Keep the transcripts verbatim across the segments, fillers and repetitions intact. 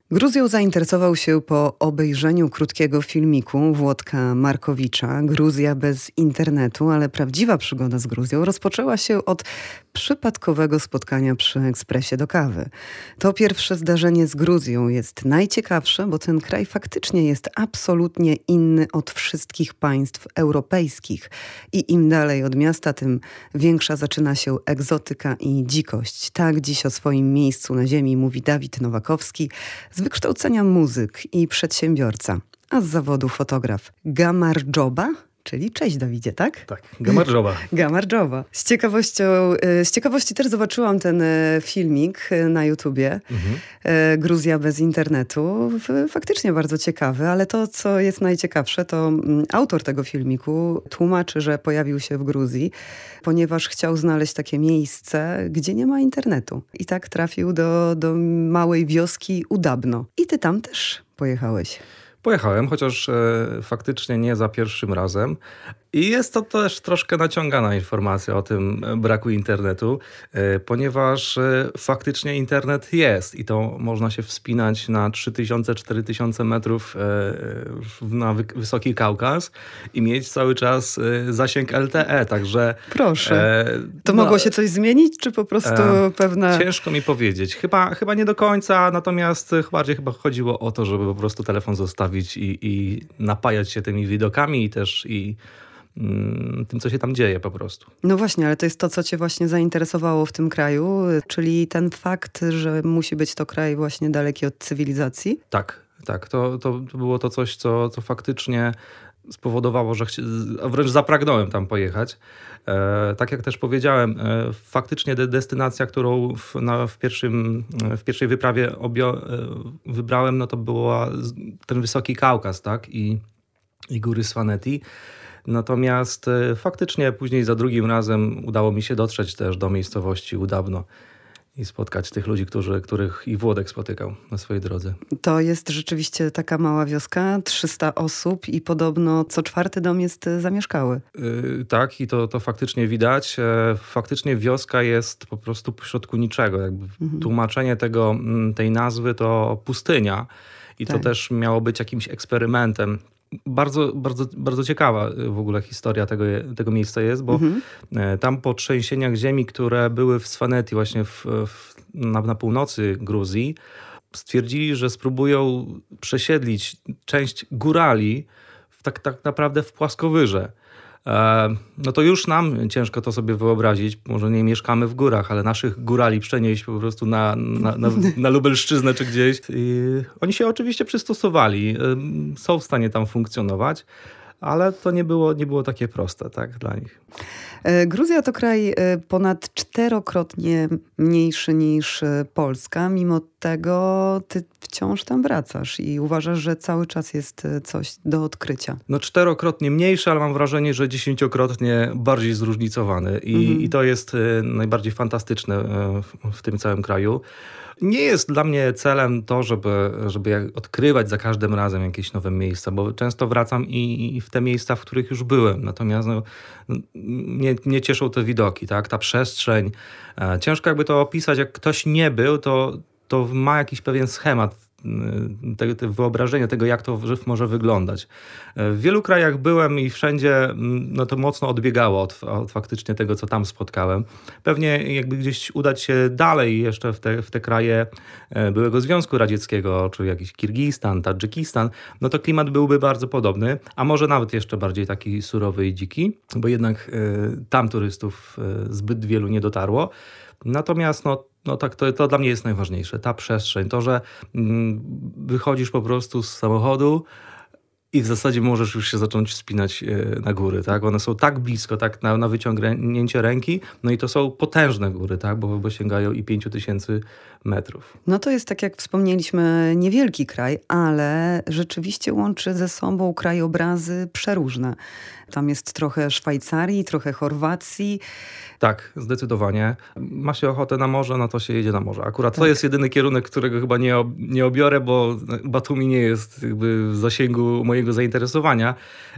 Gruzją zainteresował się po obejrzeniu krótkiego filmiku Włodka Markowicza „Gruzja bez internetu”, ale prawdziwa przygoda z Gruzją rozpoczęła się od przypadkowego spotkania przy ekspresie do kawy. To pierwsze zdarzenie z Gruzją jest najciekawsze, bo ten kraj faktycznie jest absolutnie inny od wszystkich państw europejskich. I im dalej od miasta, tym większa zaczyna się egzotyka i dzikość. Tak dziś o swoim miejscu na ziemi mówi Dawid Nowakowski, z wykształcenia muzyk i przedsiębiorca, a z zawodu fotograf. Gamardżoba, czyli cześć Dawidzie, tak? Tak, Gamardżoba. Gamardżoba. Z ciekawością, z ciekawości też zobaczyłam ten filmik na YouTubie. Mhm. Gruzja bez internetu. Faktycznie bardzo ciekawy, ale to, co jest najciekawsze, to autor tego filmiku tłumaczy, że pojawił się w Gruzji, ponieważ chciał znaleźć takie miejsce, gdzie nie ma internetu. I tak trafił do, do małej wioski Udabno. I ty tam też pojechałeś. Pojechałem, chociaż e, faktycznie nie za pierwszym razem. I jest to też troszkę naciągana informacja o tym braku internetu, e, ponieważ e, faktycznie internet jest i to można się wspinać na trzy tysiące do czterech tysięcy metrów e, na wy- wysoki Kaukaz i mieć cały czas e, zasięg L T E, także... Proszę. E, to no, mogło się coś zmienić, czy po prostu e, pewna... Ciężko mi powiedzieć. Chyba, chyba nie do końca, natomiast bardziej chyba chodziło o to, żeby po prostu telefon zostawić i, i napajać się tymi widokami i też i mm, tym, co się tam dzieje po prostu. No właśnie, ale to jest to, co cię właśnie zainteresowało w tym kraju, czyli ten fakt, że musi być to kraj właśnie daleki od cywilizacji? Tak, tak. To, to było to coś, co, co faktycznie spowodowało, że chci- wręcz zapragnąłem tam pojechać. E, tak jak też powiedziałem, e, faktycznie de- destynacja, którą w, na, w, pierwszym, w pierwszej wyprawie obio- e, wybrałem, no to była ten wysoki Kaukaz, tak? I, i góry Svaneti. Natomiast e, faktycznie później za drugim razem udało mi się dotrzeć też do miejscowości Udabno i spotkać tych ludzi, którzy, których i Włodek spotykał na swojej drodze. To jest rzeczywiście taka mała wioska, trzysta osób i podobno co czwarty dom jest zamieszkały. Yy, tak, i to, to faktycznie widać. E, faktycznie wioska jest po prostu pośrodku niczego. Jakby mhm. Tłumaczenie tego, tej nazwy to pustynia i tak. To też miało być jakimś eksperymentem. Bardzo, bardzo, bardzo ciekawa w ogóle historia tego, tego miejsca jest, bo mhm. tam po trzęsieniach ziemi, które były w Svaneti, właśnie w, w, na, na północy Gruzji, stwierdzili, że spróbują przesiedlić część górali w, tak, tak naprawdę w płaskowyże. E, no to już nam ciężko to sobie wyobrazić. Może nie mieszkamy w górach, ale naszych górali przenieść po prostu na, na, na, na Lubelszczyznę czy gdzieś. I oni się oczywiście przystosowali. E, są w stanie tam funkcjonować, ale to nie było, nie było takie proste, tak, dla nich. Gruzja to kraj ponad czterokrotnie mniejszy niż Polska. Mimo tego ty wciąż tam wracasz i uważasz, że cały czas jest coś do odkrycia. No czterokrotnie mniejszy, ale mam wrażenie, że dziesięciokrotnie bardziej zróżnicowany. I, mhm. i to jest najbardziej fantastyczne w, w tym całym kraju. Nie jest dla mnie celem to, żeby, żeby odkrywać za każdym razem jakieś nowe miejsca, bo często wracam i, i w te miejsca, w których już byłem. Natomiast no, mnie, mnie cieszą te widoki, tak? Ta przestrzeń. Ciężko jakby to opisać. Jak ktoś nie był, to, to ma jakiś pewien schemat, te, te wyobrażenie tego, jak to może wyglądać. W wielu krajach byłem i wszędzie no to mocno odbiegało od, od faktycznie tego, co tam spotkałem. Pewnie jakby gdzieś udać się dalej jeszcze w te, w te kraje byłego Związku Radzieckiego, czy jakiś Kirgistan, Tadżykistan, no to klimat byłby bardzo podobny, a może nawet jeszcze bardziej taki surowy i dziki, bo jednak y, tam turystów y, zbyt wielu nie dotarło. Natomiast no No tak, to, to dla mnie jest najważniejsze. Ta przestrzeń, to, że mm, wychodzisz po prostu z samochodu i w zasadzie możesz już się zacząć wspinać e, na góry, tak? One są tak blisko, tak na, na wyciągnięcie ręki, no i to są potężne góry, tak? Bo, bo sięgają i pięciu tysięcy metrów. No to jest, tak jak wspomnieliśmy, niewielki kraj, ale rzeczywiście łączy ze sobą krajobrazy przeróżne. Tam jest trochę Szwajcarii, trochę Chorwacji. Tak, zdecydowanie. Ma się ochotę na morze, no to się jedzie na morze. Akurat tak. To jest jedyny kierunek, którego chyba nie, ob- nie obiorę, bo Batumi nie jest jakby w zasięgu mojego zainteresowania.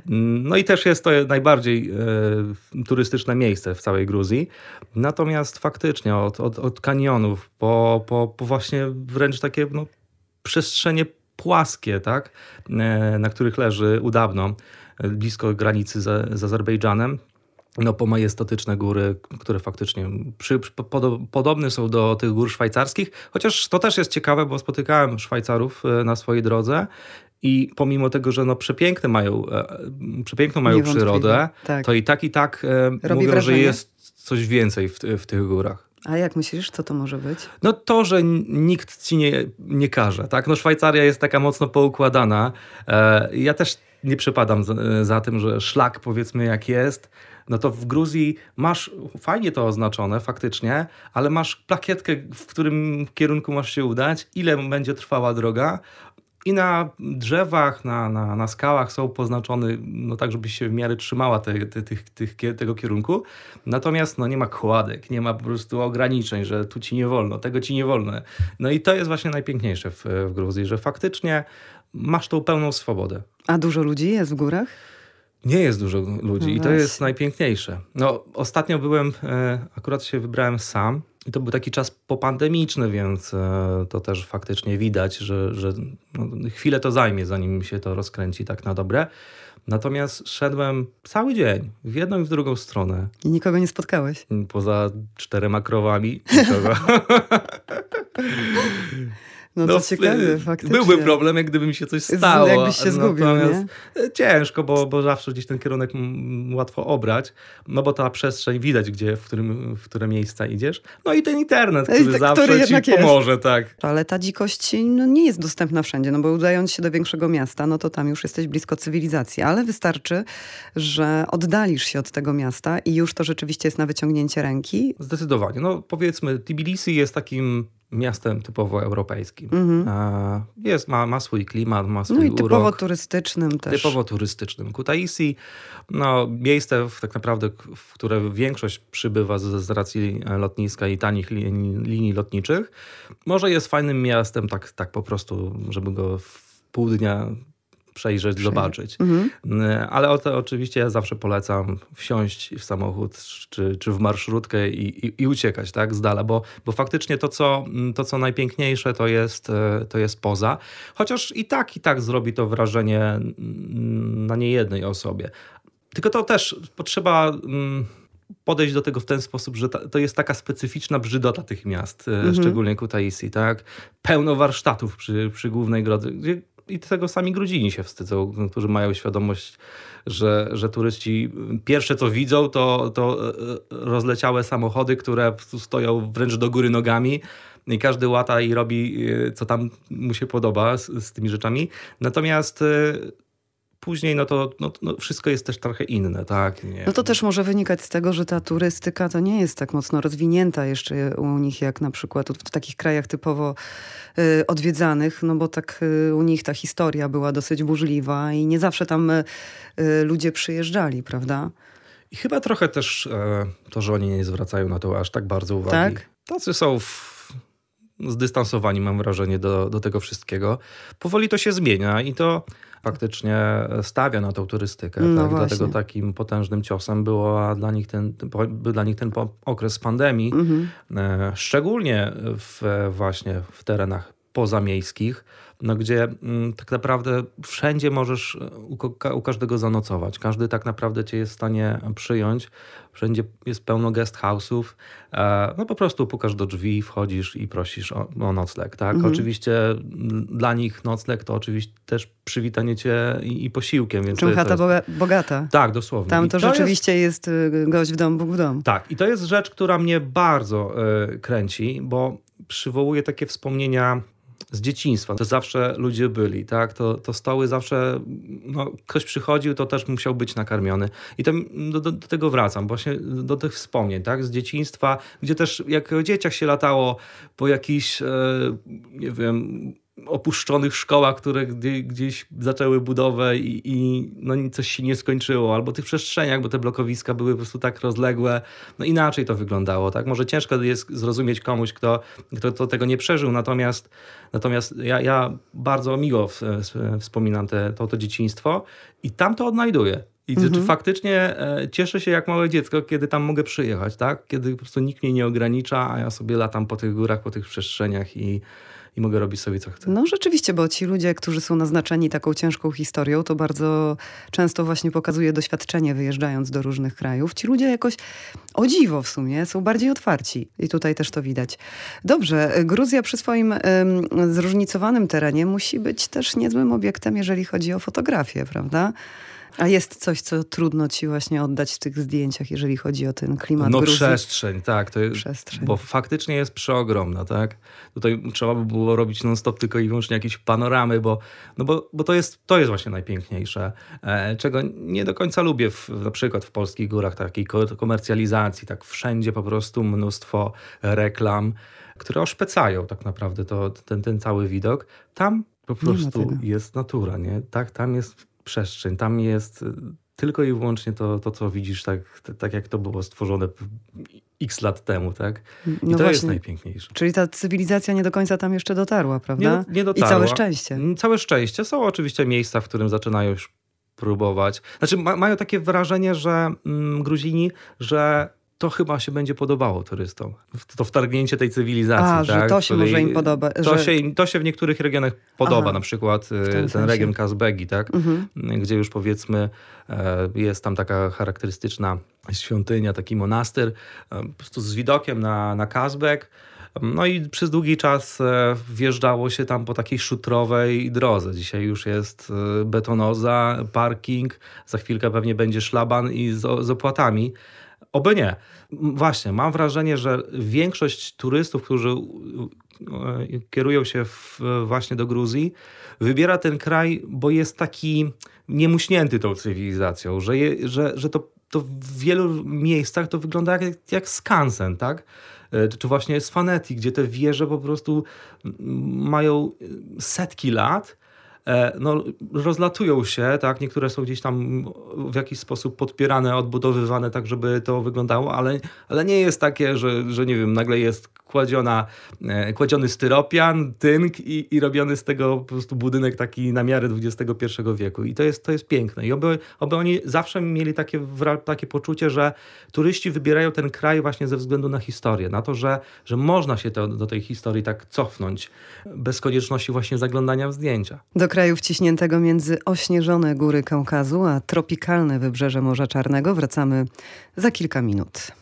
No i też jest to najbardziej e, turystyczne miejsce w całej Gruzji. Natomiast faktycznie od, od, od kanionów po, po, po właśnie wręcz takie no, przestrzenie płaskie, tak? Na których leży Udabno, blisko granicy z, z Azerbejdżanem. No, po majestatyczne góry, które faktycznie przy, przy, pod, podobne są do tych gór szwajcarskich, chociaż to też jest ciekawe, bo spotykałem Szwajcarów na swojej drodze i pomimo tego, że no przepiękne mają, przepiękną mają przyrodę, tak. to i tak i tak Robi mówią, wrażenie. że jest coś więcej w, w tych górach. A jak myślisz, co to może być? No to, że nikt ci nie, nie każe. Tak? No Szwajcaria jest taka mocno poukładana. Ja też nie przepadam za, za tym, że szlak, powiedzmy, jak jest, no to w Gruzji masz fajnie to oznaczone faktycznie, ale masz plakietkę, w którym kierunku masz się udać, ile będzie trwała droga. I na drzewach, na, na, na skałach są poznaczone, no tak, żebyś się w miarę trzymała te, te, tych, tych, tego kierunku. Natomiast no, nie ma kładek, nie ma po prostu ograniczeń, że tu ci nie wolno, tego ci nie wolno. No i to jest właśnie najpiękniejsze w, w Gruzji, że faktycznie masz tą pełną swobodę. A dużo ludzi jest w górach? Nie jest dużo ludzi no i to jest najpiękniejsze. No, ostatnio byłem, e, akurat się wybrałem sam i to był taki czas popandemiczny, więc e, to też faktycznie widać, że, że no, chwilę to zajmie, zanim się to rozkręci tak na dobre. Natomiast szedłem cały dzień w jedną i w drugą stronę. I nikogo nie spotkałeś? Poza czterema krowami. Nikogo. No to no, ciekawe, faktycznie. Byłby problem, jak gdyby mi się coś stało. Jakbyś się zgubił, Natomiast nie? Ciężko, bo, bo zawsze gdzieś ten kierunek łatwo obrać, no bo ta przestrzeń widać, gdzie, w, którym, w które miejsca idziesz. No i ten internet, który który zawsze ci pomoże. Jest. Tak. Ale ta dzikość no, nie jest dostępna wszędzie, no bo udając się do większego miasta, no to tam już jesteś blisko cywilizacji, ale wystarczy, że oddalisz się od tego miasta i już to rzeczywiście jest na wyciągnięcie ręki. Zdecydowanie. No powiedzmy, Tbilisi jest takim miastem typowo europejskim. Mm-hmm. Jest, ma, ma swój klimat, ma swój urok. No i typowo urok. turystycznym też. Typowo turystycznym. Kutaisi, no miejsce w, tak naprawdę, w które większość przybywa z, z racji lotniska i tanich linii, linii lotniczych. Może jest fajnym miastem, tak, tak po prostu, żeby go w pół dnia przejrzeć, Przejść. zobaczyć. Mhm. Ale o to oczywiście ja zawsze polecam wsiąść w samochód czy, czy w marszrutkę i, i, i uciekać tak, z dala, bo, bo faktycznie to co, to, co najpiękniejsze, to jest, to jest poza. Chociaż i tak, i tak zrobi to wrażenie na niejednej osobie. Tylko to też potrzeba podejść do tego w ten sposób, że ta, to jest taka specyficzna brzydota tych miast, mhm. szczególnie Kutaisi, tak? Pełno warsztatów przy, przy głównej drodze, gdzie i tego sami Gruzini się wstydzą, którzy mają świadomość, że, że turyści pierwsze co widzą, to, to rozleciałe samochody, które stoją wręcz do góry nogami i każdy łata i robi co tam mu się podoba z, z tymi rzeczami. Natomiast później no to no, no wszystko jest też trochę inne. Tak? Nie. No to też może wynikać z tego, że ta turystyka to nie jest tak mocno rozwinięta jeszcze u nich, jak na przykład w takich krajach typowo y, odwiedzanych, no bo tak y, u nich ta historia była dosyć burzliwa i nie zawsze tam y, ludzie przyjeżdżali, prawda? I chyba trochę też e, to, że oni nie zwracają na to aż tak bardzo uwagi. Tak? Tacy są w, zdystansowani, mam wrażenie, do, do tego wszystkiego. Powoli to się zmienia i to faktycznie stawia na tą turystykę. No tak? Dlatego takim potężnym ciosem był dla nich ten, był dla nich ten okres pandemii. Mhm. Szczególnie w, właśnie w terenach pozamiejskich, no gdzie m, tak naprawdę wszędzie możesz u, u każdego zanocować. Każdy tak naprawdę cię jest w stanie przyjąć. Wszędzie jest pełno guest house'ów. E, no po prostu pukasz do drzwi, wchodzisz i prosisz o, o nocleg. Tak? Mhm. Oczywiście dla nich nocleg to oczywiście też przywitanie cię i, i posiłkiem. Więc Czym to, chata to jest... bogata. Tak, dosłownie. Tam to, to rzeczywiście jest... jest gość w dom, Bóg w dom. Tak, i to jest rzecz, która mnie bardzo y, kręci, bo przywołuje takie wspomnienia z dzieciństwa. To zawsze ludzie byli, tak? To, to stoły zawsze, no, ktoś przychodził, to też musiał być nakarmiony. I to, do, do, do tego wracam, właśnie do tych wspomnień, tak? Z dzieciństwa, gdzie też jak o dzieciach się latało po jakichś, e, nie wiem, opuszczonych szkołach, które gdy, gdzieś zaczęły budowę i, i no, coś się nie skończyło, albo tych przestrzeniach, bo te blokowiska były po prostu tak rozległe, no inaczej to wyglądało, tak? Może ciężko jest zrozumieć komuś, kto, kto, kto tego nie przeżył, natomiast, natomiast ja, ja bardzo miło w, w, wspominam te, to, to dzieciństwo i tam to odnajduję. I mhm. faktycznie e, cieszę się jak małe dziecko, kiedy tam mogę przyjechać, tak? Kiedy po prostu nikt mnie nie ogranicza, a ja sobie latam po tych górach, po tych przestrzeniach i i mogę robić sobie co chcę. No rzeczywiście, bo ci ludzie, którzy są naznaczeni taką ciężką historią, to bardzo często właśnie pokazuje doświadczenie wyjeżdżając do różnych krajów. Ci ludzie jakoś, o dziwo w sumie, są bardziej otwarci. I tutaj też to widać. Dobrze, Gruzja przy swoim ym, zróżnicowanym terenie musi być też niezłym obiektem, jeżeli chodzi o fotografię, prawda? A jest coś, co trudno ci właśnie oddać w tych zdjęciach, jeżeli chodzi o ten klimat No Gruzji? przestrzeń, tak. To jest, przestrzeń. Bo faktycznie jest przeogromna, tak? Tutaj trzeba by było robić non-stop tylko i wyłącznie jakieś panoramy, bo, no bo, bo to, jest, to jest właśnie najpiękniejsze, e, czego nie do końca lubię w, na przykład w polskich górach, takiej komercjalizacji, tak wszędzie po prostu mnóstwo reklam, które oszpecają tak naprawdę to, ten, ten cały widok. Tam po prostu jest natura, nie? Tak, tam jest przestrzeń, tam jest tylko i wyłącznie to, to co widzisz, tak, tak jak to było stworzone x lat temu, tak? I no to właśnie jest najpiękniejsze. Czyli ta cywilizacja nie do końca tam jeszcze dotarła, prawda? Nie, nie dotarła. I całe szczęście. Całe szczęście. Są oczywiście miejsca, w którym zaczynają już próbować. Znaczy ma, mają takie wrażenie, że mm, Gruzini, że to chyba się będzie podobało turystom. To wtargnięcie tej cywilizacji. A, tak? że to się może im podoba. To, że... się, to się w niektórych regionach podoba. Aha, na przykład ten sensie. region Kazbegi, tak? Mhm. Gdzie już powiedzmy jest tam taka charakterystyczna świątynia, taki monastyr, po prostu z widokiem na, na Kazbek. No i przez długi czas wjeżdżało się tam po takiej szutrowej drodze. Dzisiaj już jest betonoza, parking, za chwilkę pewnie będzie szlaban i z, z opłatami. Oby nie. Właśnie, mam wrażenie, że większość turystów, którzy kierują się w, właśnie do Gruzji, wybiera ten kraj, bo jest taki niemuśnięty tą cywilizacją, że, je, że, że to, to w wielu miejscach to wygląda jak, jak skansen, tak? Czy właśnie jest Faneti, gdzie te wieże po prostu mają setki lat, no, rozlatują się, tak? Niektóre są gdzieś tam w jakiś sposób podpierane, odbudowywane tak, żeby to wyglądało, ale, ale nie jest takie, że, że nie wiem, nagle jest kładziona, kładziony styropian, tynk i, i robiony z tego po prostu budynek taki na miarę dwudziestego pierwszego wieku. I to jest, to jest piękne. I oby, oby oni zawsze mieli takie, takie poczucie, że turyści wybierają ten kraj właśnie ze względu na historię, na to, że, że można się to, do tej historii tak cofnąć, bez konieczności właśnie zaglądania w zdjęcia. Do kraju wciśniętego między ośnieżone góry Kaukazu, a tropikalne wybrzeże Morza Czarnego wracamy za kilka minut.